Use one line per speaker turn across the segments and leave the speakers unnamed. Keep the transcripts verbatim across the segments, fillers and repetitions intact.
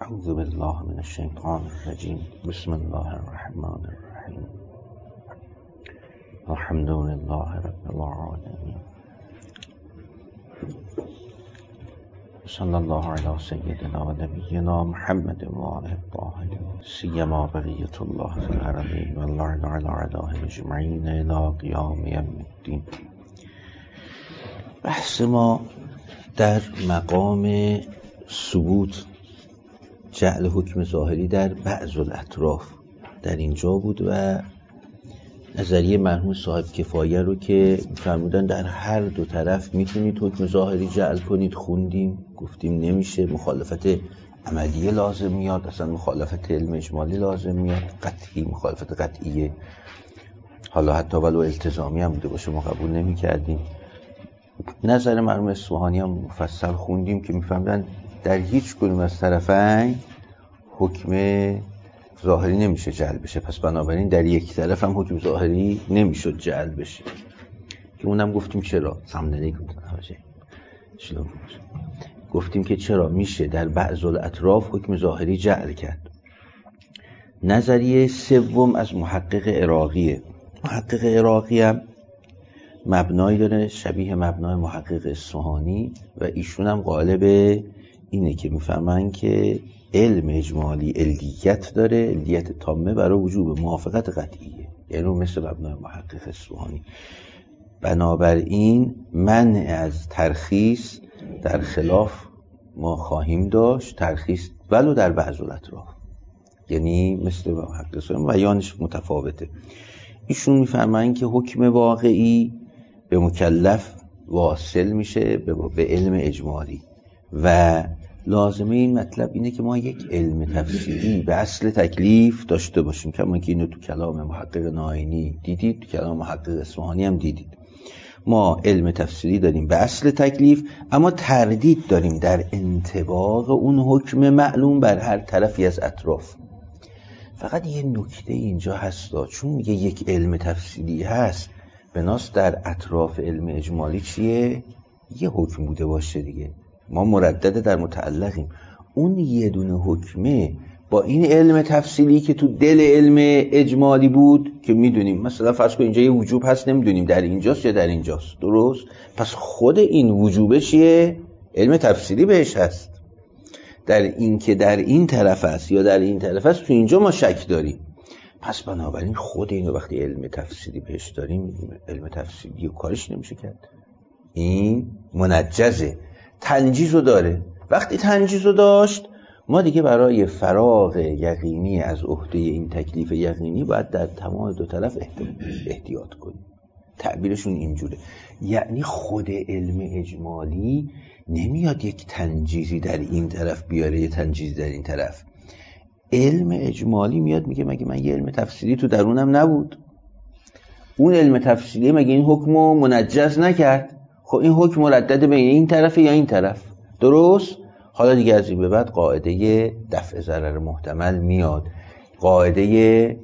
اعوذ بالله من الشیطان الرجیم. بسم الله الرحمن الرحیم. الحمد لله رب العالمین. صلی الله علی سیدنا و نبینا محمد و آله الطاهرین سیما بقیة الله فی الحرمین و اللعن علی اعدائه اجمعین الی قیام یوم الدین. بحث ما در مقام ثبوت جعل حکم ظاهری در بعض الاطراف در اینجا بود و نظریه مرحوم صاحب کفایه رو که فرمودن در هر دو طرف میتونید حکم ظاهری جعل کنید. خوندیم گفتیم نمیشه، مخالفت عملیه لازم میاد، اصلا مخالفت علم اجمالی لازم میاد، قطعی مخالفت قطعیه، حالا حتی ولو التزامی هم بوده باشه ما قبول نمی کردیم. نظر مرحوم اصفهانی هم مفصل خوندیم که میفهمدن در هیچ کدوم از طرفین حکم ظاهری نمیشه جعل بشه، پس بنابراین در یک طرف هم حکم ظاهری نمیشد جعل بشه که اونم گفتیم چرا سمننی گفتیم که چرا میشه در بعض الاطراف حکم ظاهری جعل کرد. نظریه سوم از محقق عراقیه. محقق عراقی هم مبنایی داره شبیه مبنای محقق اصفهانی و ایشون هم قائل به اینه که میفهمن که علم اجمالی علدیت داره، علدیت تامه برای وجوب موافقت قطعیه، یعنی مثل مبنای محقق اصفهانی. بنابراین منع از ترخیص در خلاف ما خواهیم داشت، ترخیص ولو در بعض الاطراف، یعنی مثل محقق اصفهانی بیانش متفاوته. ایشون میفهمن که حکم واقعی به مکلف واصل میشه به علم اجمالی و لازمه این مطلب اینه که ما یک علم تفصیلی به اصل تکلیف داشته باشیم، کما که اینو تو کلام محقق ناینی دیدید، تو کلام محقق اصفهانی هم دیدید. ما علم تفصیلی داریم به اصل تکلیف، اما تردید داریم در انطباق اون حکم معلوم بر هر طرفی از اطراف. فقط یه نکته اینجا هستا، چون میگه یک علم تفصیلی هست بناس در اطراف علم اجمالی چیه؟ یه حکم بوده باشه دیگه. ما مردد در متعلقیم. اون یه دونه حکمه با این علم تفصیلی که تو دل علم اجمالی بود که میدونیم مثلا فرض کن اینجا یه وجوب هست، نمیدونیم در اینجاست یا در اینجاست، درست؟ پس خود این وجوبه چیه؟ علم تفصیلی بهش هست. در این که در این طرف است یا در این طرف است تو اینجا ما شک داریم. پس بنابراین خود اینو وقتی علم تفصیلی بهش داریم، علم تفصیلی و کارش نمیشه کرد. این منجزه، تنجیزو داره. وقتی تنجیزو داشت ما دیگه برای فراغ یقینی از عهده این تکلیف یقینی باید در تمام دو طرف احتیاط کنیم. تعبیرشون اینجوره، یعنی خود علم اجمالی نمیاد یک تنجیزی در این طرف بیاره یه تنجیزی در این طرف. علم اجمالی میاد میگه مگه من یه علم تفصیلی تو درونم نبود؟ اون علم تفصیلی مگه این حکمو منجز نکرد؟ خب این حکم مردد بین این طرف یا این طرف، درست؟ حالا دیگه از این به بعد قاعده دفع ضرر محتمل میاد، قاعده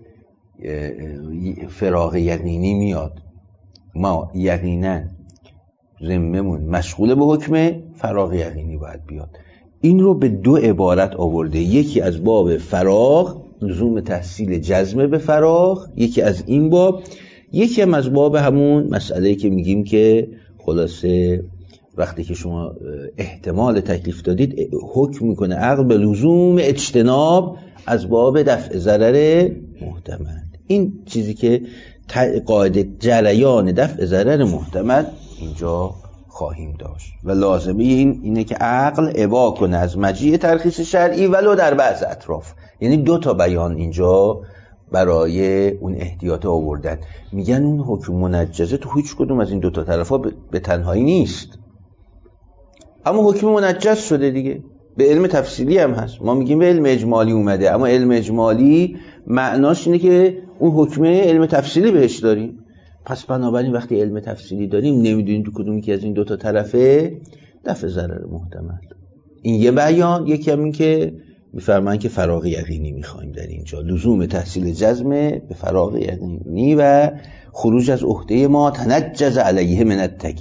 فراغ یقینی میاد. ما یقینا ذممون مشغول به حکم فراغ یقینی باید بیاد. این رو به دو عبارت آورده، یکی از باب فراغ، لزوم تحصیل جزم به فراغ، یکی از این باب، یکی هم از باب همون مسئله که میگیم که خلاصه وقتی که شما احتمال تکلیف دادید حکم میکنه عقل به لزوم اجتناب از باب دفع ضرر محتمل. این چیزی که قاعده جریان دفع ضرر محتمل اینجا خواهیم داشت و لازمه این اینه که عقل ابا کنه از مجیء ترخیص شرعی ولو در بعض اطراف. یعنی دو تا بیان اینجا برای اون احتیاط آوردن. میگن اون حکم منجزه تو هیچ کدوم از این دو تا طرفا به تنهایی نیست، اما حکم منجز شده دیگه، به علم تفصیلی هم هست. ما میگیم به علم اجمالی اومده، اما علم اجمالی معناش اینه که اون حکم علم تفصیلی بهش داریم. پس بنابراین وقتی علم تفصیلی داریم نمیدونیم تو کدومی که از این دو تا طرفه دفع ضرر محتمل. این یه بیان. یکی هم این که میفرمان که فراغ یقینی میخوایم در اینجا، لزوم تحصیل جزم به فراغ یقینی و خروج از عهده ما تنجز علیه من التکلیف.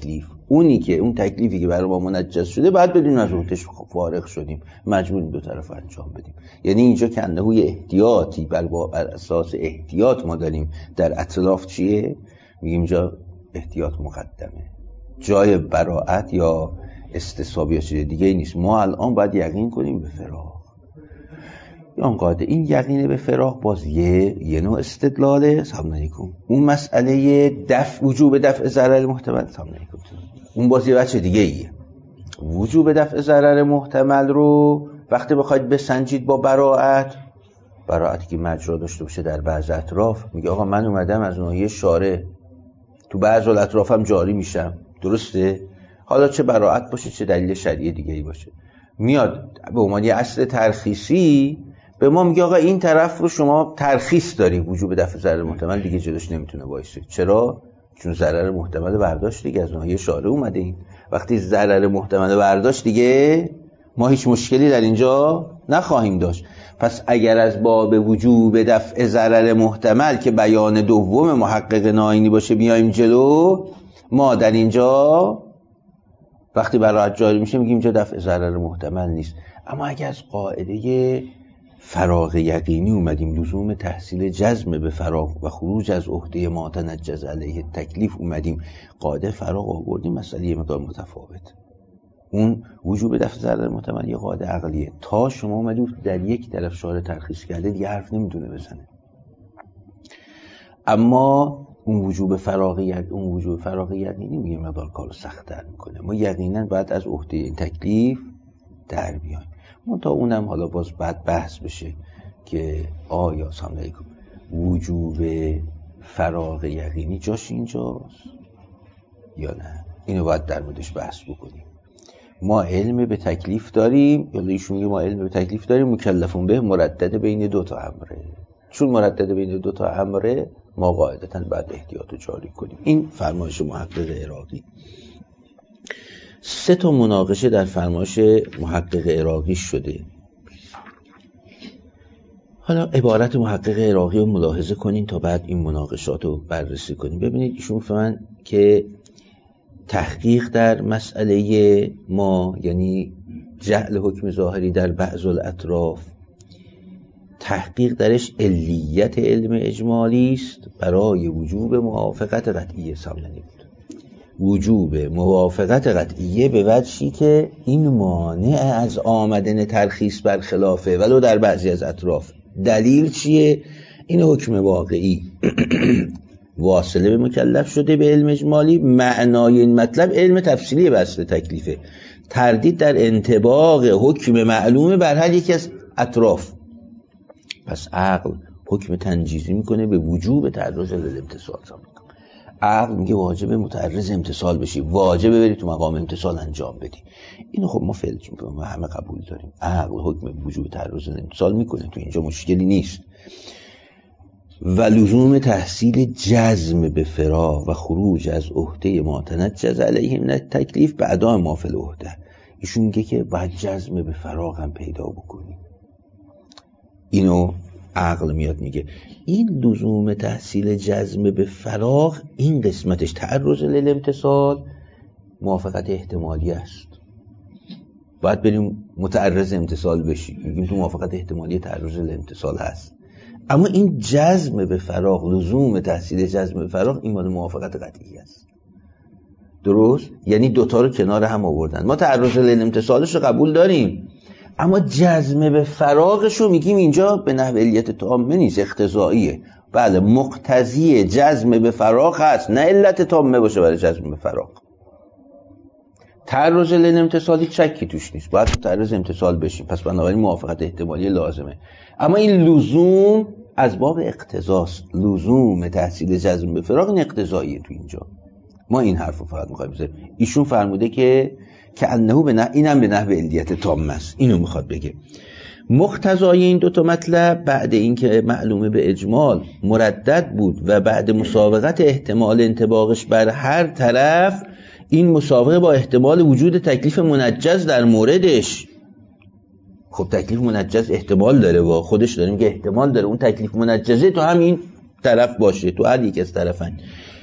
اونی که اون تکلیفی که برای ما منجز شده بعد بدون از عهدهش فارغ شدیم، مجبوریم دو طرف انجام بدیم. یعنی اینجا که انده احتیاطی بر, بر اساس احتیاط ما داریم در اطراف چیه؟ میگیم اینجا احتیاط مقدمه، جای براءت یا استصواب یا چیز دیگه نیست. ما الان باید یقین کنیم به فراق. یا قاعده این یقین به فراق باز یه یه نوع استدلاله. سلام علیکم. اون مسئله دفع وجوب دفع ضرر محتمل، سلام علیکم، اون باز یه بچه دیگه ایه. وجوب دفع ضرر محتمل رو وقتی بخواید بسنجید با براءت، براءتی که مجرا داشته باشه در بعض اطراف، میگه آقا من اومدم از ناحیه شارع تو بعض الاطرافم جاری میشم، درسته؟ حالا چه براءت باشه چه دلیل شرعی دیگه ای باشه، میاد به عنوان یه اصل ترخیصی به ما میگه آقا این طرف رو شما ترخیص داری، وجوب دفع ضرر محتمل دیگه جلوش نمیتونه وایسه. چرا؟ چون ضرر محتمل برداشت دیگه از ناحیه شارع اومده. این وقتی ضرر محتمل برداشت دیگه ما هیچ مشکلی در اینجا نخواهیم داشت. پس اگر از باب وجوب دفع ضرر محتمل که بیان دوم محقق ناینی باشه بیایم جلو، ما در اینجا وقتی براءت جاری میشه میگیم اینجا دفع ضرر محتمل نیست. اما اگر از قاعده فراغ یقینی اومدیم، لزوم تحصیل جزم به فراغ و خروج از عهده ما تنجز علیه تکلیف اومدیم، قاعده فراغ آوردیم، مسئله یه مقدار متفاوت. اون وجوب دفع ضرر محتمل یه قاعده عقلیه. تا شما اومدید در یک طرف شارع ترخیص کرده دیگه حرف نمیتونه بزنه. اما اون وجوب فراغ اون وجوب فراغ یقینی میگه مقدار کارو سخت‌تر میکنه. ما یقینا باید از عهده این تکلیف در بیایم. منتها اونم حالا باز بعد بحث بشه که آیا سلام علیکم وجوب فراغ یقینی جاش اینجاست یا نه. اینو باید در موردش بحث بکنیم. ما علم به تکلیف داریم، یا ایشون میگه ما علم به تکلیف داریم، مکلفون به مردد بین دو تا امره. چون مردد بین دو تا امره ما قاعدتاً بعد احتیاط جاری کنیم. این فرمایش محقق عراقی. سه تا مناقشه در فرمایش محقق عراقی شده. حالا عبارت محقق عراقی رو ملاحظه کنین تا بعد این مناقشات رو بررسی کنیم. ببینید ایشون فهمن که تحقیق در مسئله ما، یعنی جعل حکم ظاهری در بعض الاطراف، تحقیق درش علیت علم اجمالی است برای وجوب موافقت قطعیه. سامنی بود وجوب موافقت قطعیه به وجهی که این مانع از آمدن ترخیص برخلافه ولو در بعضی از اطراف. دلیل چیه؟ این حکم واقعی واصله به مکلف شده به علم اجمالی. معنای این مطلب علم تفصیلی بسته تکلیفه، تردید در انطباق حکم معلومه بر هر یکی از اطراف. پس عقل حکم تنجیزی میکنه به وجوب تعرض للامتثال. عقل میگه واجب متعرض امتثال بشی، واجبه بری تو مقام امتثال انجام بدی. اینو خب ما فعل ما همه قبول داریم. عقل حکم وجوب تعرض امتثال میکنه، تو اینجا مشکلی نیست. و لزوم تحصیل جزم به فراغ و خروج از عهده ما تنجز علیه من تکلیف به ادای ما فی العهده. ایشون میگه که باید جزم به فراغ هم پیدا بکنی. اینو عقل میاد میگه این لزوم تحصیل جزم به فراغ، این قسمتش تعرض للامتثال موافقت احتمالی است. باید بریم متعرض امتثال بشی، میگیم تو موافقت احتمالی تعرض للامتثال هست. اما این جزم به فراغ، لزوم تحصیل جزم به فراغ، این مال موافقت قطعی است. درست؟ یعنی دوتا رو کنار هم آوردن. ما تعرض للامتثالش رو قبول داریم، اما جزم به فراغش رو میگیم اینجا به نحو علیت تامه نیست، اقتضاییه. بله مقتضی جزم به فراغ هست، نه علت تامه باشه برای جزم به فراغ. تعرض للامتثالی شکی توش نیست، باید تعرض امتثال بشیم، پس بنابراین موافقت احتمالی لازمه. اما این لزوم از باب اقتضاست. لزوم تحصیل جزم به فراغ این اقتضاییه تو اینجا. ما این حرف رو فقط میخوایم بزنیم. ایشون فرموده که که انه به نه اینم به نحو علیت تامه است. اینو میخواد بگه. مقتضای این دو تا مطلب بعد اینکه معلومه به اجمال مردد بود و بعد مسابقت احتمال انطباقش بر هر طرف، این مسابقه با احتمال وجود تکلیف منجز در موردش. خب تکلیف منجز احتمال داره، با خودش داریم که احتمال داره اون تکلیف منجزه تو همین طرف باشه، تو هر یک از طرفین.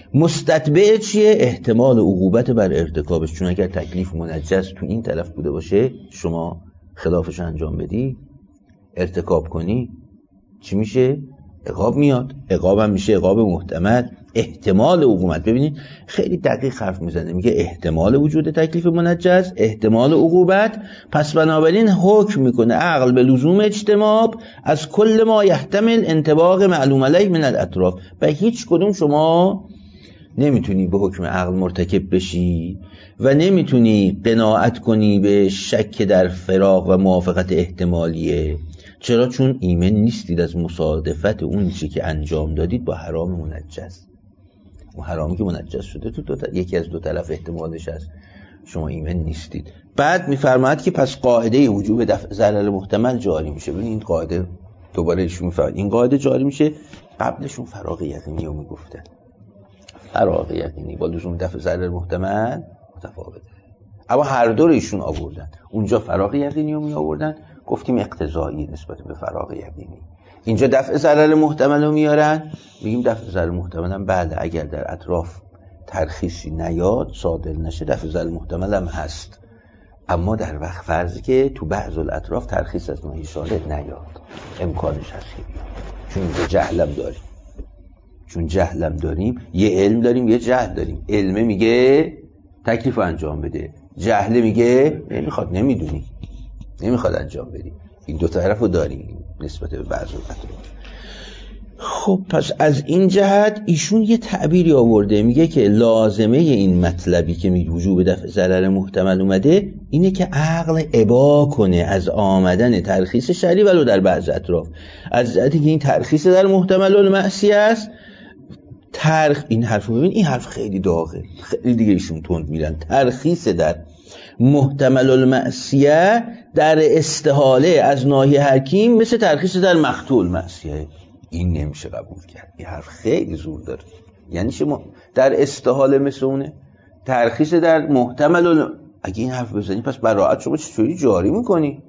مستتبع چیه؟ احتمال عقوبت بر ارتکابش. چون اگر تکلیف منجز تو این طرف بوده باشه، شما خلافش انجام بدی، ارتکاب کنی، چی میشه؟ عقاب میاد. عقاب هم میشه عقاب محتمل. احتمال عقوبت، ببینید خیلی دقیق حرف میزنه، میگه احتمال وجود تکلیف منجز، احتمال عقوبت، پس بنابراین حکم میکنه عقل به لزوم اجتناب از کل ما یحتمل انطباق معلوم علیه من الاطراف. و هیچ کدوم شما نمیتونی به حکم عقل مرتکب بشی و نمیتونی قناعت کنی به شک در فراق و موافقت احتمالیه. چرا؟ چون ایمن نیستید از مصادفت اون چی که انجام دادید با حرام منجز. اون حرامی که منجز شده تو دو یکی از دو طرف احتمالش هست، شما ایمن نیستید. بعد میفرماید که پس قاعده وجوب دفع ضرر محتمل جاری میشه. ببین این قاعده دوباره ایشون میفرماید این قاعده جاری میشه. قبلشون فراغ یقینی رو میگفتن. فراغ یقینی با لزوم دفع ضرر محتمل متفاوته، اما هر دو رو ایشون آوردن. اونجا فراغ یقینی رو می آوردن، گفتیم اقتضایی نسبت به فراغ یقینی. اینجا دفع ضرر محتمل رو میارن، میگیم دفع ضرر محتمل هم بله، اگر در اطراف ترخیصی نیاد، صادر نشه، دفع ضرر محتمل هم هست. اما در وقت فرضی که تو بعض الاطراف ترخیص از ناحیه شارع نیاد، امکانش هست که بیاد. چون اینجا جهلم داریم، چون جهلم داریم، یه علم داریم یه جهل داریم. علمه میگه تکلیف انجام بده، جهل میگه نمیخواد، نمیدونی، نمیخواد انجام بدی. این دو طرف رو داریم نسبت به بعض اطراف. خب پس از این جهت ایشون یه تعبیری آورده، میگه که لازمه این مطلبی که میگه وجوب دفع ضرر محتمل اومده اینه که عقل ابا کنه از آمدن ترخیص شرعی ولو در بعض اطراف. از جهتی که این ترخیص در محتمل المعصیه است، ترخ این حرف ببین، این حرف خیلی داغه، خیلی دیگه ایشون تند میرن. ترخیص در محتمل المعصیه در استحاله از ناحیه حکیم مثل ترخیص در مقطوع معصیه. این نمیشه قبول کرد. این حرف خیلی زور داره. یعنی شما در استحاله مثل اونه، ترخیص در محتمل الم... اگه این حرف بزنی پس براءت شما چطوری جاری میکنی؟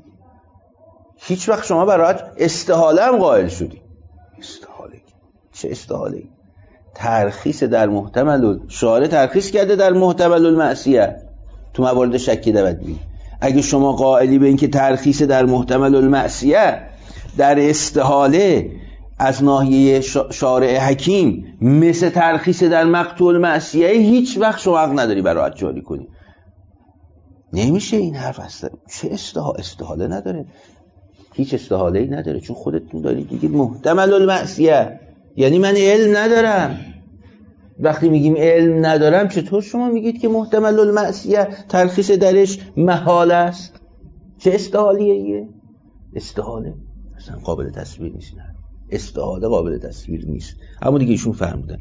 هیچ وقت شما براءت استحاله هم قائل شدی. استحاله چه استحاله؟ ترخیص در محتمل، شارع ترخیص کرده در محتمل المعصیه تو موارد شکی دود بید. اگه شما قائلی به این که ترخیص در محتمل المعصیه در استحاله از ناحیه شارع حکیم مثل ترخیص در مقطوع المعصیه، هیچ وقت شما حق نداری براءت جاری کنی. نمیشه این حرف اصلا. چه استحاله؟ استحاله نداره، هیچ استحاله‌ای نداره، چون خودتون دارید میگید محتمل المعصیه، یعنی من علم ندارم. وقتی میگیم علم ندارم، چطور شما میگید که محتمل المعصیه ترخیص درش محال است؟ چه استحالیه ایه؟ استحاله اصلا قابل تصویر نیست. نه، استحاله قابل تصویر نیست. اما دیگه ایشون فهمیدن.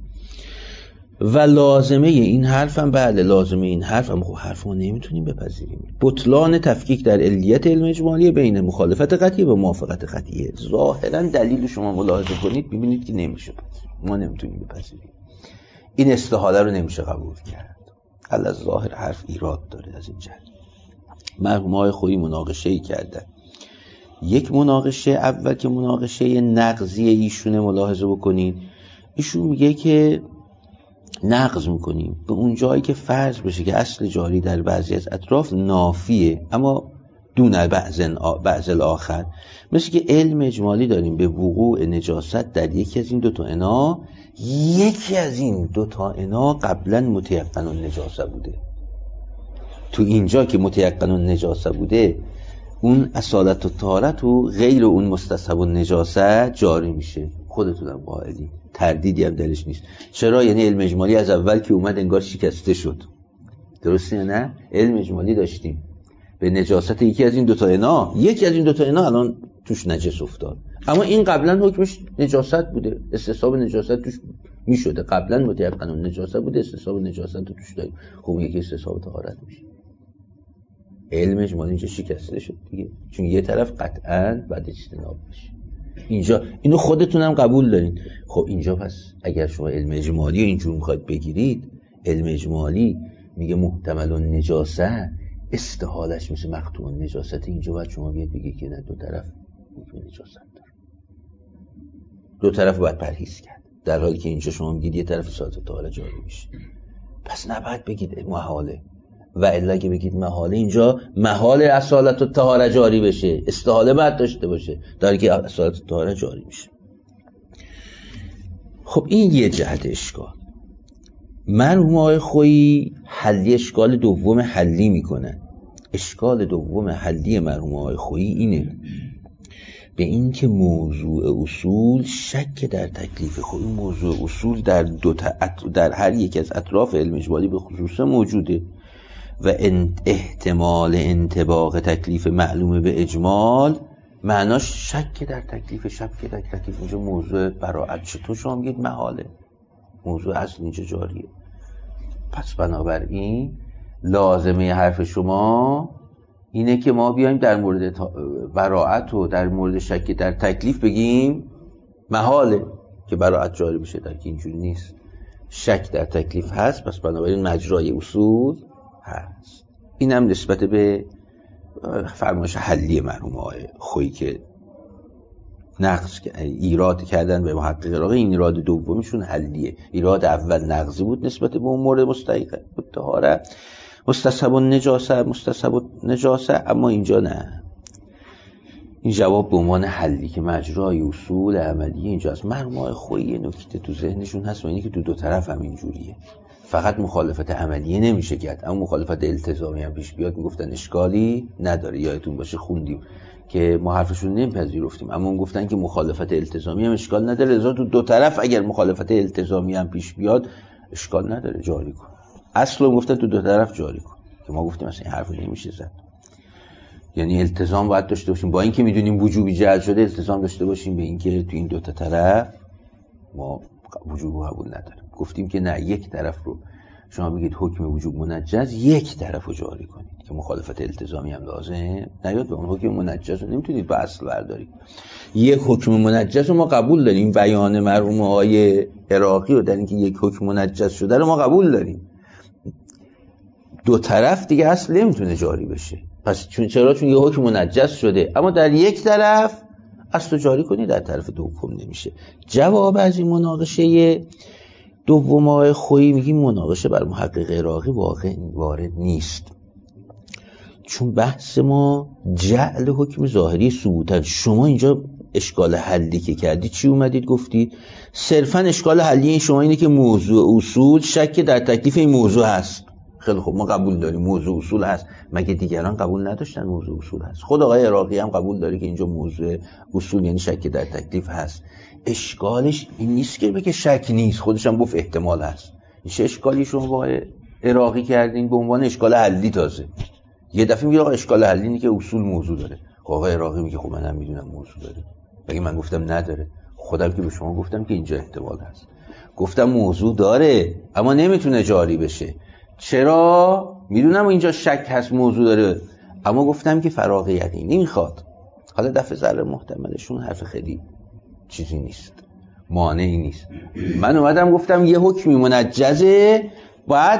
و لازمه این حرف هم بله، لازمه این حرف هم خب حرف ما نمیتونیم بپذیریم. بطلان تفکیک در علیت علم اجمالی بین مخالفت قطعی و موافقت قطعیه. ظاهرا دلیل شما ملاحظه کنید ببینید که نمیشه، ما نمیتونیم بپذیریم. این استحاله رو نمیشه قبول کرد. علی ظاهر حرف ایراد داره. از این جهت مرحومای خویی مناقشه‌ای کردن. یک مناقشه اول که مناقشه نقضی ایشونه، ملاحظه بکنید ایشون میگه که نقض میکنیم به اون جایی که فرض بشه که اصل جاری در بعضی از اطراف نافیه اما دون بعض الاخر. مثل که علم اجمالی داریم به وقوع نجاست در یکی از این دوتا انا، یکی از این دوتا انا قبلا متیقن النجاسه بوده. تو اینجا که متیقن النجاسه بوده، اون اصالت و طهارت و غیر اون مستصحب النجاسه جاری میشه. خودتونم قائلی، تردیدی هم درش نیست. چرا؟ یعنی علم اجمالی از اول که اومد انگار شکسته شد. درسته یا نه؟ علم اجمالی داشتیم به نجاست یکی از این دوتا انا، یکی از این دوتا انا الان توش نجس افتاد، اما این قبلا حکمش نجاست بوده، استصحاب نجاست توش میشده. قبلا متيقن النجاست بوده، استصحاب نجاست توش داریم. خب یکی استصحاب طهارت میشه. علم اجمالی اینجا شکسته شد دیگه، چون یه طرف قطعاً بعد اجتناب بشه. اینجا اینو خودتون هم قبول دارین. خب اینجا پس اگر شما علم اجمالی اینجور میخواید بگیرید، علم اجمالی میگه محتمل النجاسه استحالش مثل مقطوع النجاست، اینجا باید شما بیاد بگید که نه، دو طرف حکم نجاست داره، دو طرف باید پرهیز کرد. در حالی که اینجا شما میگید یه طرف اصالت الطهاره جاری میشه. پس نباید بگید محاله، و الا که بگید محاله، اینجا محال اصالت الطهاره جاری بشه، استحاله باید داشته باشه در حالی که اصالت الطهاره جاری میشه. خب این یه جهت اشکال. مرحوم آقای خویی حلی اشکال دوم حلی میکنن. اشکال دوم حلی مرحوم آقای خویی اینه، به این که موضوع اصول شک در تکلیف خود. موضوع اصول در دو تا در هر یک از اطراف علم اجمالی به خصوص موجوده و احتمال انطباق تکلیف معلومه به اجمال معناش شک در تکلیف. شک در تکلیف اینجا موضوع براعت. چطور شما میگید محاله؟ موضوع اصل اینجا جاریه. پس بنابراین لازمه حرف شما اینه که ما بیایم در مورد براعت و در مورد شک در تکلیف بگیم محاله که براعت جاری بشه، در که اینجوری نیست. شک در تکلیف هست، پس بنابراین مجرای اصول هست. اینم نسبت به فرمایش حلی مرحوم آقای خویی که نقض ایراد کردن به محقق عراقی. این ایراد دومیشون حلیه. ایراد اول نقضی بود نسبت به اون مورد مستحق الطهاره، مستصحب النجاسه مستصحب النجاسه، اما اینجا نه. این جواب به عنوان حلی که مجرای اصول عملی اینجا است. مرحوم آقای خویی نکته تو ذهنشون هست و اینی که تو دو طرف هم اینجوریه. فقط مخالفت عملیه نمیشه کرد، اما مخالفت التزامی هم پیش بیاد میگفتن اشکالی نداره. یادتون باشه خوندیم که ما حرفشون نمیپذیرفتیم، اما اون گفتن که مخالفت التزامی هم اشکال نداره، لذا تو دو طرف اگر مخالفت التزامی هم پیش بیاد اشکال نداره، جاری کن. اصلا گفتن تو دو طرف جاری کن، که ما گفتیم اصلا این حرف نمیشه زد. یعنی التزام باید داشته باشیم، با اینکه میدونیم وجوبی جعل شده، التزام داشته باشیم به اینکه تو این دو تا طرف ما وجوب رو قبول نداریم. گفتیم که نه، یک طرف رو شما بگید حکم وجوب منجز، یک طرف رو جاری کنید که مخالفت التزامی هم لازم نیاد به اون حکم منجز رو نمیتونید به اصل بردارید. یک حکم منجز رو ما قبول داریم، بیان مرحوم آقای عراقی رو در اینکه یک حکم منجز شده رو ما قبول داریم. دو طرف دیگه اصل نمیتونه جاری بشه. پس چون چرا؟ چون یه حکم منجز شده، اما در یک طرف اصل جاری کنی، در طرف دوم نمیشه. جواب از این مناقشه دوم آقای خویی میگیم مناقشه بر محقق عراقی واقع وارد نیست، چون بحث ما جعل حکم ظاهری ثبوتن. شما اینجا اشکال حلی که کردید چی اومدید گفتید؟ صرفا اشکال حلی این شما اینه که موضوع اصول شک در تکلیف این موضوع هست. خیلی خب، ما قبول داریم موضوع اصول هست. مگه دیگران قبول نداشتن موضوع اصول هست؟ خود آقای عراقی هم قبول داره که اینجا موضوع اصول یعنی شک در تکلیف هست. اشکالش این نیست که بگه شک نیست، خودش هم گفت احتمال هست. این چه اشکالی شما با عراقی کردین به عنوان اشکال حلی؟ تازه یه دفعه میگه آقا اشکال حلی اینه که اصول موضوع داره. آقای عراقی میگه خب منم میدونم موضوع داره. مگه من گفتم نداره؟ خودم که به شما گفتم که اینجا احتمال هست. گفتم موضوع داره اما نمیتونه جاری بشه. چرا؟ میدونم اینجا شک هست، موضوع داره، اما گفتم که فراغ یقینی میخواد. حالا دفع ذره محتملشون حرف خیلی چیزی نیست، مانعی نیست. من اومدم گفتم یه حکمی منجزه، باید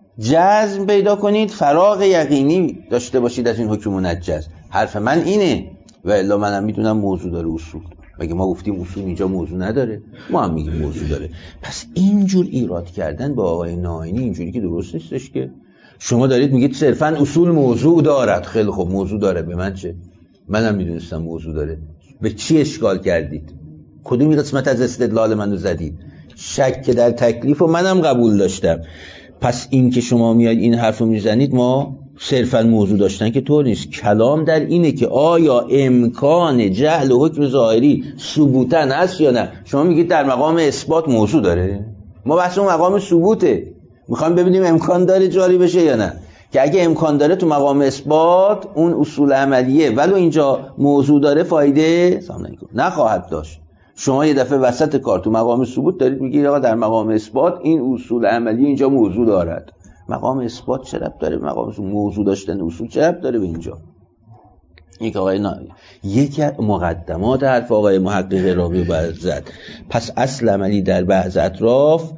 جزم پیدا کنید، فراغ یقینی داشته باشید از این حکم منجز. حرف من اینه، و الا منم میدونم موضوع داره اصول. مگه ما گفتیم اصول اینجا موضوع نداره؟ ما هم میگیم موضوع داره. پس اینجور ایراد کردن با آقای ناینی اینجوری که درست نیستش. که شما دارید میگید صرفا اصول موضوع دارد. خیلی خب موضوع داره، به من چه؟ منم میدونستم موضوع داره. به چی اشکال کردید؟ کدومی قسمت از استدلال منو زدید؟ شک در تکلیف و منم قبول داشتم. پس این که شما میاد این حرفو میزنید ما صرفا موضوع داشتن که طور نیست. کلام در اینه که آیا امکان جعل حکم ظاهری ثبوتن هست یا نه. شما میگید در مقام اثبات موضوع داره، ما بحث اون مقام ثبوته، میخوایم ببینیم امکان داره جاری بشه یا نه. که اگه امکان داره تو مقام اثبات اون اصول عملیه، ولو اینجا موضوع داره فایده نخواهد داشت. شما یه دفعه وسط کار تو مقام ثبوت دارید میگید آقا در مقام اثبات این اصول عملی اینجا موضوع دارد. مقام اثبات چه ربط داره؟ مقام موضوع داشتن اصول چه ربط داره به اینجا؟ یک آقای نا... یکی مقدمات حرف آقای محقق عراقی باید زد. پس اصل عملی در بعض اطراف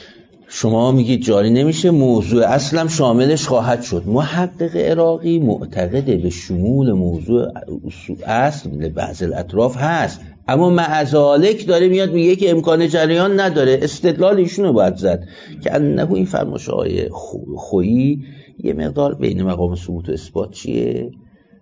شما میگید جاری نمیشه، موضوع اصلا شاملش خواهد شد. محقق عراقی معتقد به شمول موضوع اصل بعض اطراف هست، اما معذالک داره میاد میگه که امکان جریان نداره. استدلال ایشونو باید زد که انه این فرمایش‌های خویی یه مقدار بین مقام ثبوت و اثبات چیه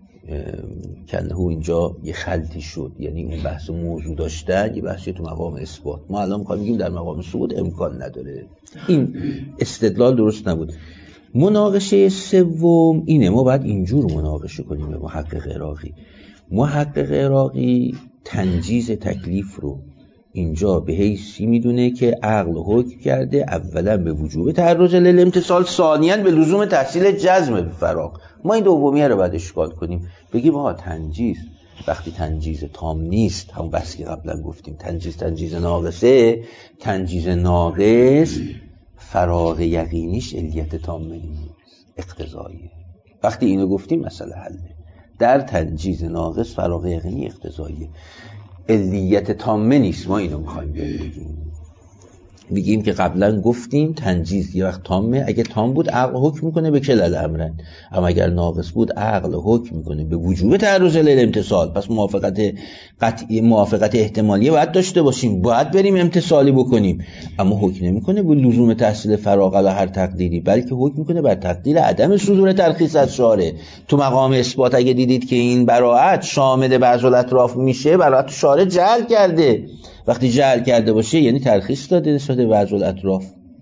که انه اینجا یه خلطی شد، یعنی اون بحث موضوع داشتن یه بحثی تو مقام اثبات. ما الان می‌خوایم بگیم در مقام ثبوت امکان نداره. این استدلال درست نبود. مناقشه سوم اینه، ما باید اینجور مناقشه کنیم به محقق عراقی. محقق عراقی تنجیز تکلیف رو اینجا به حیثی میدونه که عقل حکم کرده اولا به وجوب تعرض للامتصال، ثانیاً به لزوم تحصیل جزم به فراغ. ما این دومیه رو باید اشکال کنیم، بگیم آها تنجیز وقتی تنجیز تام نیست، همون بحثی که قبلا گفتیم تنجیز تنجیز ناقصه، تنجیز ناقص فراغ یقینیش علیت تام نیست، اقتضاییه. وقتی اینو گفتیم مسئله حله. در تنجیز ناقص فراغ یقینی اقتضاییه، علیت تامه نیست. ما اینو میخوایم بگیم بگیم که قبلا گفتیم تنجیز یه وقت تامه، اگه تام بود عقل حکم میکنه به کل الامرن، اما اگر ناقص بود عقل حکم میکنه به وجوب تعرض للامتصال. پس موافقت قطعی موافقت احتمالیه باید داشته باشیم، باید بریم امتصالی بکنیم، اما حکم نمیکنه به لزوم تحصیل فراغ علی هر تقدیری، بلکه حکم میکنه بر تقدیر عدم صدور ترخیص از شارع. تو مقام اثبات اگه دیدید که این براءت شامل بعض الاطراف میشه، براءت شارع جعل کرده. وقتی جعل کرده باشه یعنی ترخیص داده نسبت به بعض الاطراف.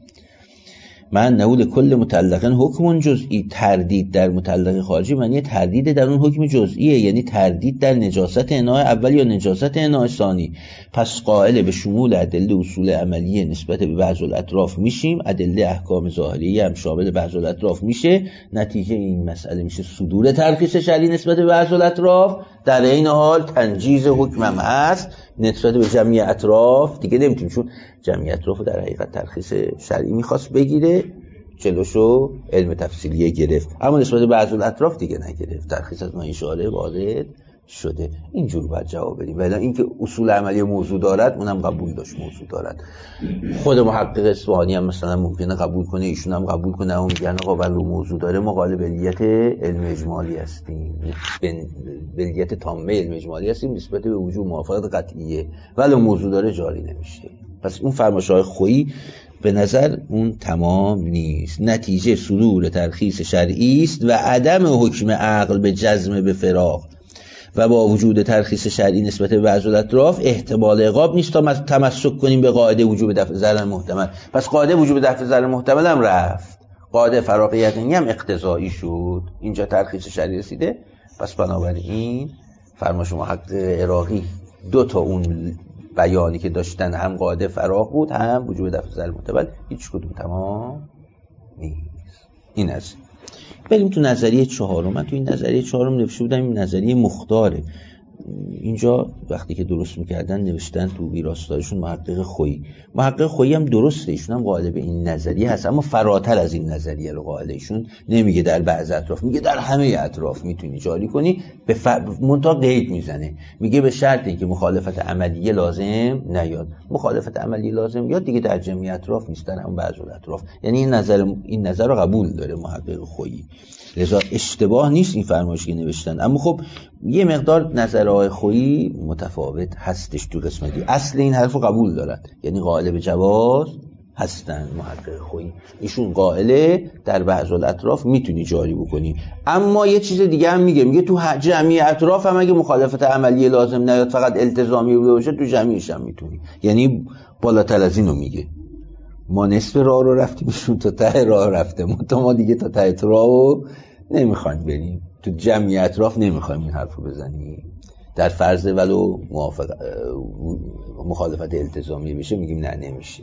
من نقول کل مطلقاً حکم جزئی، تردید در مطلق خارجی معنی تردید در اون حکم جزئیه، یعنی تردید در نجاست انواع اول یا نجاست انواع ثانی. پس قائل به شمول ادله اصول عملیه نسبت به بعض الاطراف میشیم، ادله احکام ظاهریه هم شامل بعض الاطراف میشه. نتیجه این مسئله میشه صدور ترخیص شرعی نسبت به بعض الاطراف، در این حال تنجیز حکم هم هست نسبت به جمعی اطراف. دیگه نمیتونیم، چون جمعی اطراف در حقیقت ترخیص شرعی میخواست بگیره، جلوشو علم تفصیلیه گرفت، اما نسبت به بعض الاطراف دیگه نگرفت، ترخیص از ما اشاره وارد شده. اینجور باید جواب بدیم. ولی اینکه اصول عملی موضوع دارد اونم قبول داشت موضوع دارد. خود محقق اصفهانی هم مثلا ممکنه قبول کنه، ایشون هم قبول کنه، اما میگن آقا ولی موضوع داره ما قائل به علیت علم اجمالی هستیم، به علیت تامه علم اجمالی هستیم نسبت به وجود موافقت قطعیه، ولی موضوع داره جاری نمیشه. پس اون فرمایش‌های خویی به نظر اون تمام نیست. نتیجه صدور ترخیص شرعی است و عدم حکم عقل به جزم به فراغ و با وجود ترخیص شرعی نسبت به بعض الاطراف احتمال عقاب نیست تا تمسک کنیم به قاعده وجوب دفع ضرر محتمل. پس قاعده وجوب دفع ضرر محتمل هم رفت، قاعده فراغ یقینی هم اقتضایی شد. اینجا ترخیص شرعی رسیده، پس بنابراین فرمایش محقق عراقی دو تا اون بیانی که داشتن هم قاعده فراغ بود هم وجوب دفع ضرر محتمل، هیچ کدوم تمام نیست. این است. بریم تو نظریه چهارم. من تو این نظریه چهارم نوشته بودم این نظریه مختاره. اینجا وقتی که درست میکردن نوشتن تو ویراستارشون محقق خویی. محقق خویی هم درسته، ایشون هم قائل به این نظریه هست، اما فراتر از این نظریه رو قائل. ایشون نمیگه در بعض اطراف، میگه در همه اطراف میتونی جاری کنی، به ف... منتها قید میزنه، میگه به شرط اینکه مخالفت عملیه لازم نیاد. مخالفت عملیه لازم بیاد دیگه در جمعی اطراف نیست، در هم بعض اطراف. یعنی این نظر این نظر رو قبول داره محقق خویی، لذا اشتباه نیست این فرمایشی که نوشتن. اما خب یه مقدار نظرهای خویی متفاوت هستش تو قسمتی. اصل این حرف رو قبول دارد، یعنی قائل به جواز هستن. محقق خویی ایشون قائله در بعض الاطراف میتونی جاری بکنی، اما یه چیز دیگه هم میگه، میگه تو جمعی اطراف هم اگه مخالفت عملی لازم نیاد فقط التزامی باشه تو جمعیش هم میتونی. یعنی بالاتر از اینو میگه. ما نصف راه رو رفتیم، ایشون تا ته راه رفته، ما ما دیگه تا ته راه رو نمیخوایم بریم، تو جمعی اطراف نمیخوایم این حرف رو بزنیم. در فرض ولو موافق مخالفت التزامی بشه میگیم نه نمیشه.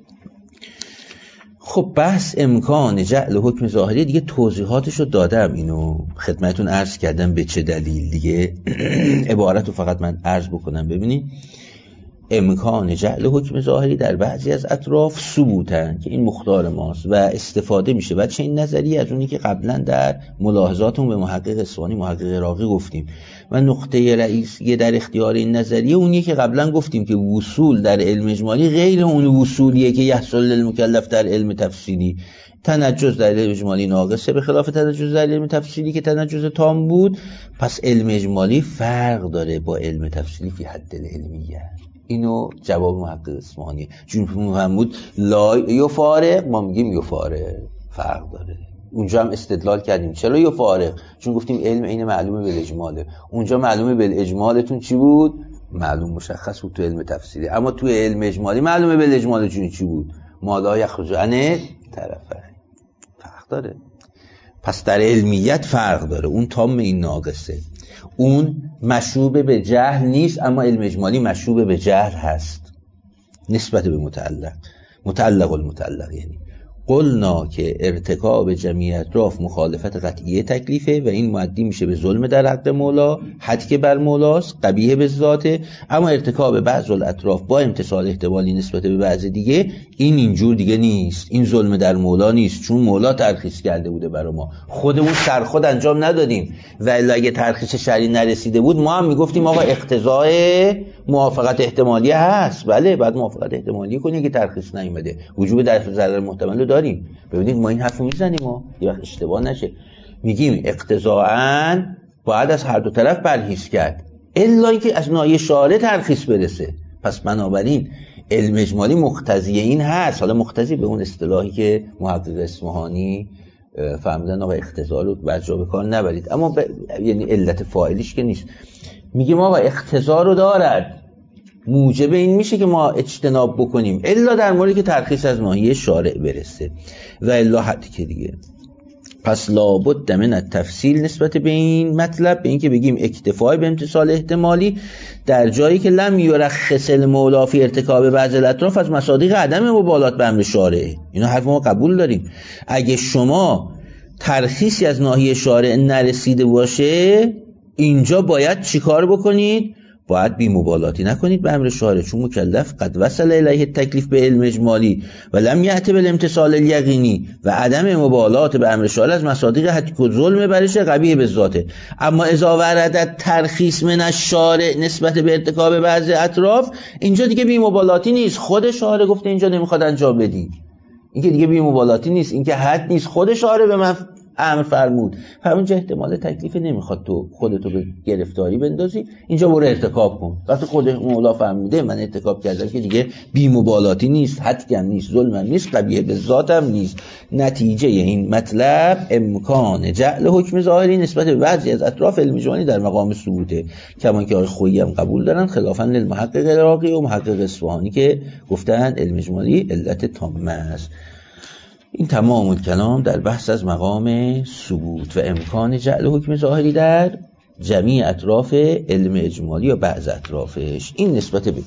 خب بحث امکان جعل حکم ظاهری دیگه توضیحاتشو دادم، اینو خدمتون عرض کردم به چه دلیل. دیگه عبارت رو فقط من عرض بکنم. ببینید امکان جعل حکم ظاهری در بعضی از اطراف ثبوتن که این مختار ماست و استفاده میشه. و چه این نظریه از اونی که قبلا در ملاحظاتمون به محقق اصفهانی، محقق عراقی گفتیم و نقطه رئیسی در اختیار این نظریه اونیه که قبلا گفتیم که وصول در علم اجمالی غیر اون وصولیه که یحصل للمکلف در علم تفصیلی. تنجز در علم اجمالی ناقصه به خلاف تنجز در علم تفصیلی که تنجز تام بود. پس علم اجمالی فرق داره با علم تفصیلی فی حد العلمیه. اینو جواب محقق اصفهانی. چون محمود لا یفارق، ما میگیم یفارق، فرق داره. اونجا هم استدلال کردیم چرا یفارق، چون گفتیم علم این معلومه بالاجماله. اونجا معلومه بالاجمالتون چی بود؟ معلوم مشخص بود تو علم تفصیلی. اما تو علم اجمالی معلومه بالاجمالتون چی بود؟ ما لا یخرج عن طرفه. فرق داره. پس در علمیت فرق داره. اون تام، این ناقصه. اون مشوب به جهل نیست، اما علم اجمالی مشوب به جهل هست نسبت به متعلق. متعلق المتعلق یعنی قلنا که ارتکاب جمیع اطراف مخالفت قطعیه تکلیفه و این مؤدی میشه به ظلم در حق مولا، حد که بر مولاست، قبیح به ذاته. اما ارتکاب بعض الاطراف با امتثال احتمالی نسبت به بعض دیگه، این اینجور دیگه نیست. این ظلم در مولا نیست، چون مولا ترخیص کرده بوده برای ما، خودمون سر خود انجام ندادیم. و الا اگه ترخیص شرعی نرسیده بود ما هم میگفتیم آقا اقتضای موافقت احتمالی هست. بله بعد موافقت احتمالی کنی که ترخیص نیومده، وجوب در ضرر محتمل داریم. ببینید ما این حرفو میزنیم، ما یه وقت اشتباه نشه، میگیم اقتضاعاً باید از هر دو طرف پرهیز کرد الا اینکه از ناحیه شارع ترخیص برسه. پس بنابراین علم اجمالی مقتضی این هست. حالا مقتضی به اون اصطلاحی که محقق اصفهانی فهمیدن آقا اقتضا رو بعد جا به کار نبرید، اما ب... یعنی علت فاعلیش که نیست. میگیم آقا اقتضا رو دارد، موجب این میشه که ما اجتناب بکنیم الا در موردی که ترخیص از ناحیه شارع برسه و الا حد که دیگه. پس لابد من التفصیل نسبت به این مطلب، به این که بگیم اکتفای به امتصال احتمالی در جایی که لم یرخص المولا فی ارتکاب بعض الاطراف از مصادیق عدم مبالات به امر شارع. اینا حرف ما قبول داریم. اگه شما ترخیصی از ناحیه شارع نرسیده باشه، اینجا باید چیکار بکنید؟ باید بی مبالاتی نکنید به امر شارع، چون مکلف قد وصل الیه تکلیف به علم اجمالی و لم یأت بالامتثال الیقینی و عدم مبالات به امر شارع از مصادیق حد و ظلم برش قبیح به ذاته. اما اذا ورد ترخیص من الشارع نسبت به ارتکاب بعض اطراف، اینجا دیگه بی مبالاتی نیست. خود شارع گفته اینجا نمیخواد انجام بدی، این که دیگه بی مبالاتی نیست، این که حد نیست، خود شارع به من امر فرمود. همونجا احتمال تکلیف نمیخواد تو خودتو به گرفتاری بندازی، اینجا برو ارتکاب کن. وقتی خود مولا فرموده من ارتکاب کردم که دیگه بی مبالاتی نیست، حد هم نیست، ظلم هم نیست، قبیح به ذاتم نیست. نتیجه این مطلب امکان جعل حکم ظاهری نسبت به بعضی از اطراف علم اجمالی در مقام ثبوته، کما که آقای خویی هم قبول دارن خلافاً للمحقق عراقی و محقق اصفهانی که گفتن علم اجمالی علت تامه است. این تمام الکلام در بحث از مقام ثبوت و امکان جعل حکم ظاهری در جمیع اطراف علم اجمالی یا بعض اطرافش. این نسبت به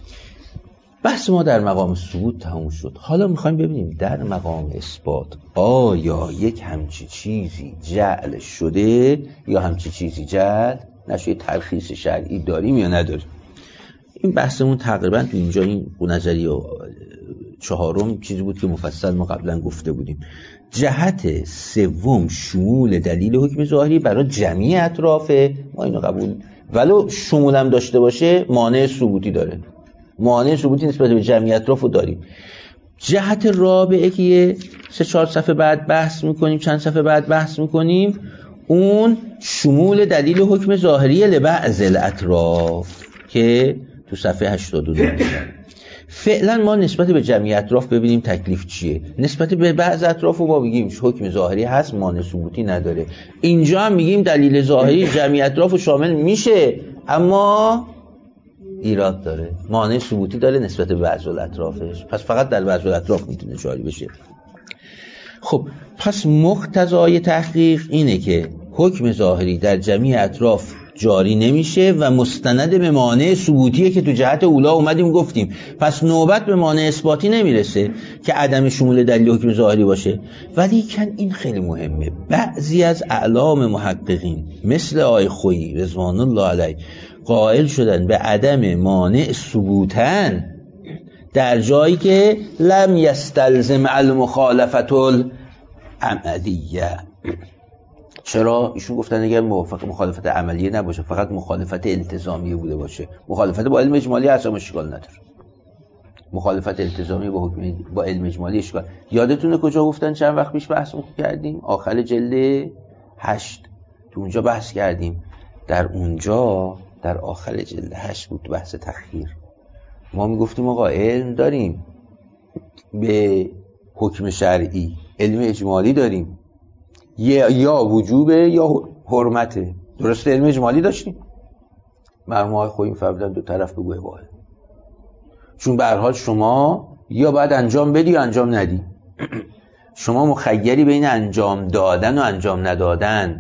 بحث ما در مقام ثبوت تموم شد. حالا میخوایم ببینیم در مقام اثبات آیا یک همچی چیزی جعل شده یا همچی چیزی جعل نشده، ترخیص شرعی داریم یا نداریم. این بحثمون تقریبا تو اینجا این نظریه چهارم چیزی بود که مفصل ما قبلا گفته بودیم. جهت سوم شمول دلیل حکم ظاهری برای جمعی اطرافه، ما اینو قبول، ولو شمول هم داشته باشه مانع ثبوتی داره، مانع ثبوتی نسبت به جمعی اطرافو داریم. جهت رابعه که سه چهار صفحه بعد بحث میکنیم، چند صفحه بعد بحث میکنیم، اون شمول دلیل حکم ظاهری لبعض الاطراف که تو صفحه هشتاد و دو. فعلا ما نسبت به جمعی اطراف ببینیم تکلیف چیه. نسبت به بعض اطراف رو ما بگیم حکم ظاهری هست، مانع ثبوتی نداره. اینجا هم میگیم دلیل ظاهری جمعی اطراف رو شامل میشه، اما ایراد داره، مانع ثبوتی داره نسبت به بعض الاطرافش. پس فقط در بعض الاطراف میتونه جاری بشه. خب پس مقتضای تحقیق اینه که حکم ظاهری در جمعی اطراف جاری نمیشه و مستند به مانع ثبوتیه که تو جهت اولا اومدیم گفتیم. پس نوبت به مانع اثباتی نمیرسه که عدم شمول دلیل حکم ظاهری باشه. ولی کن این خیلی مهمه، بعضی از اعلام محققین مثل آقای خویی رضوان الله علیه قائل شدن به عدم مانع ثبوتن در جایی که لم یستلزم المخالفت العملیه. چرا؟ ایشون گفتن اگر موافق مخالفت عملیه نباشه، فقط مخالفت التزامیه بوده باشه، مخالفت با علم اجمالی اصلا اشکال نداره. مخالفت التزامی با حکم با علم اجمالی اشکال. یادتونه کجا گفتن؟ چند وقت پیش بحث کردیم، آخر جلد هشت تو اونجا بحث کردیم. در اونجا در آخر جلد هشت بود بحث تخییر. ما میگفتیم آقا علم داریم به حکم شرعی، علم اجمالی داریم، یا وجوبه یا حرمته. درسته؟ علم اجمالی داشتیم، مرحوم خودیم فرمودن دو طرف بگو اباحه، چون به هر حال شما یا باید انجام بدی یا انجام ندی. شما مخیری بین انجام دادن و انجام ندادن،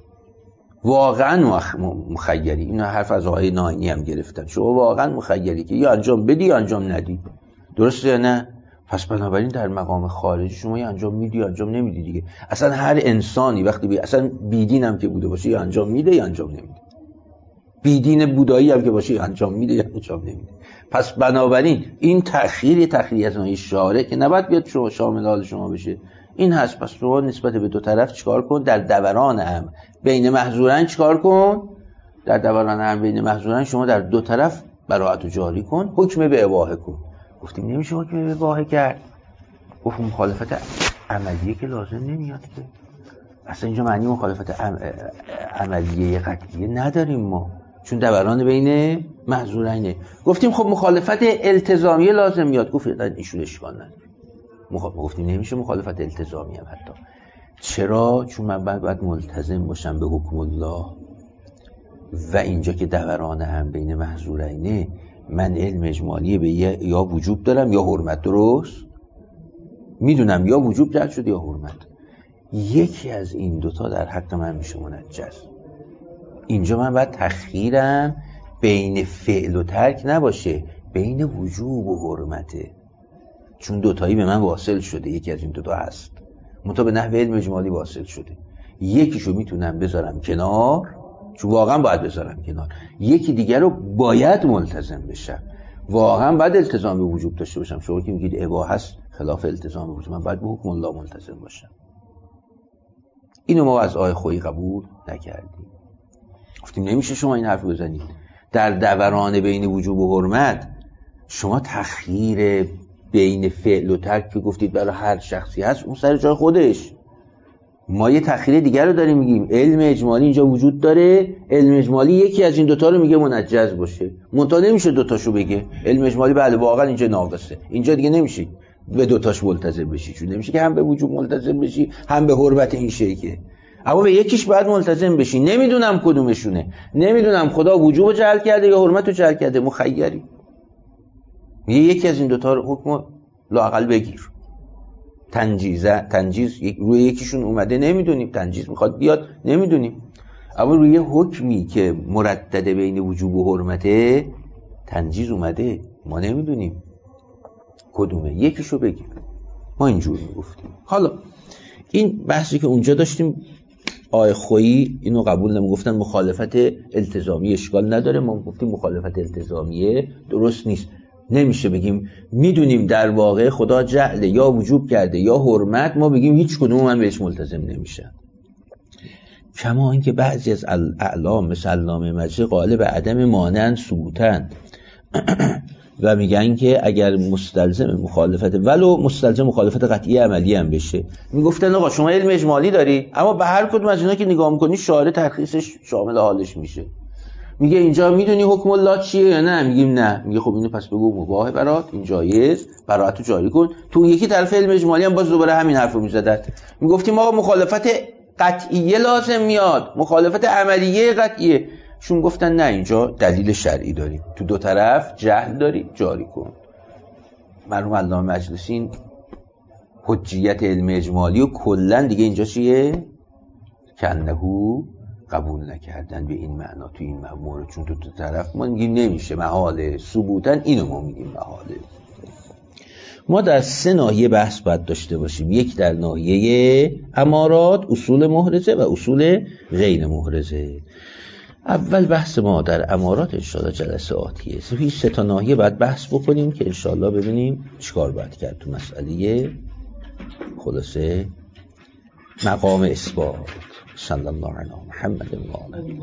واقعا مخیری. این حرف از آقای ناینی هم گرفتن، شما واقعا مخیری که یا انجام بدی یا انجام ندی. درسته یا نه؟ پس بنابراین در مقام خارجی شما یا انجام میدی یا انجام نمیدی دیگه. اصلا هر انسانی وقتی بی... اصلا بیدین هم که بوده باشه یا انجام میده یا انجام نمیده، بیدین بودایی هم که باشه یا انجام میده یا انجام نمیده. پس بنابراین این تأخیر تأخیری از نوعی شارع که نباید بیاد شما شامل حال شما بشه، این هست. پس شما نسبت به دو طرف چیکار کن؟ در دوران امر بین محظورین چیکار کن؟ در دوران امر بین محظورین شما در دو طرف براءت رو جاری کن، حکم به اباحه کن. گفتیم نمیشه حکم به اباحه کرد، گفت مخالفت عملیه که لازم نمیاد که. اصلا اینجا معنی مخالفت عم... عملیه قطعیه نداریم ما، چون دوران بین محظورینه. گفتیم خب مخالفت التزامیه لازم میاد، گفت ایشون اشکال نداره. مخ... گفتیم نمیشه مخالفت التزامی هم حتی. چرا؟ چون من باید, باید ملتزم باشم به حکم الله، و اینجا که دوران هم بین محظورینه، من علم اجمالی به یا وجوب دارم یا حرمت. درست؟ میدونم یا وجوب جلب شده یا حرمت. یکی از این دوتا در حق من میشه منجز. اینجا من باید تخییرم بین فعل و ترک نباشه، بین وجوب و حرمته، چون دوتایی به من واصل شده. یکی از این دوتا هست منتها به نحو علم اجمالی واصل شده. یکیشو میتونم بذارم کنار، چون واقعا باید بذارم کنار. یکی دیگر رو باید ملتزم بشم، واقعا باید التزام به وجوب داشته باشم. شما که میگید اباحه هست خلاف التزام به وجوب، من باید به حکم الله ملتزم باشم. اینو ما از آیه خویی قبول نکردیم. گفتیم نمیشه شما این حرف بزنید. در دوران بین وجوب و حرمت شما تخییر بین فعل و ترک که گفتید برای هر شخصی هست، اون سر جای خودش. ما یه تخییر دیگر رو داریم میگیم علم اجمالی اینجا وجود داره، علم اجمالی یکی از این دوتا رو میگه منجز باشه. منتها نمیشه دوتاشو بگه. علم اجمالی بله واقعا اینجا ناقصه، اینجا دیگه نمیشه به دوتاش ملتزم بشی، چون نمیشه که هم به وجوب ملتزم بشی هم به حرمت این شیء. اما به یکیش باید ملتزم بشی. نمیدونم کدومشونه، نمیدونم خدا وجوب جعل کرده یا حرمت رو جعل کرده، مخیری. میگه یکی از این دوتا رو حکم لااقل بگیر. تنجیزه تنجیز یک روی یکیشون اومده نمیدونیم، تنجیز میخواد بیاد نمیدونیم، اما روی حکمی که مردد بین وجوب و حرمته تنجیز اومده، ما نمیدونیم کدومه، یکیشو بگیر. ما اینجور میگفتیم. حالا این بحثی که اونجا داشتیم آیه خویی اینو قبول نمیگفتن، مخالفت التزامی اشکال نداره. ما گفتیم مخالفت التزامیه درست نیست. نمیشه بگیم میدونیم در واقع خدا جعل یا وجوب کرده یا حرمت، ما بگیم هیچ کدوم من بهش ملتزم نمیشم. کما اینکه بعضی از اعلام مثل علامه مجری قائل به عدم مانع ثبوتن و میگن که اگر مستلزم مخالفت ولو مستلزم مخالفت قطعی عملی هم بشه، میگفتن آقا شما علم اجمالی داری، اما به هر کدوم از اینا که نگاه میکنی شارع ترخیصش شامل حالش میشه. میگه اینجا میدونی حکم الله چیه یا نه؟ میگیم نه. میگه خب اینو پس بگو مباح برات، این جایز، براءت رو جاری کن. تو یکی طرف علم اجمالی هم باز دوباره همین حرفو میزدن. میگفتیم آقا مخالفت قطعیه لازم میاد، مخالفت عملیه قطعیه. شون گفتن نه، اینجا دلیل شرعی داریم، تو دو طرف جهل داری، جاری کن. مرحوم علامه مجلسی حجیت علم اجمالی و کلا دیگه اینجا چیه؟ کنهو قبول نکردن به این معنا تو این مورد، چون تو دو طرف ما میگیم نمیشه محاله ثبوتن، اینو ما میگیم محاله. ما در سه ناحیه بحث باید داشته باشیم. یک در ناحیه امارات، اصول محرزه و اصول غیر محرزه. اول بحث ما در امارات انشاءالله جلسه آتیه، هیچ سه تا ناحیه باید بحث بکنیم که انشاءالله ببینیم چیکار باید کرد تو مسئله خلاصه مقام اثبات. صلی الله علی محمد و آله.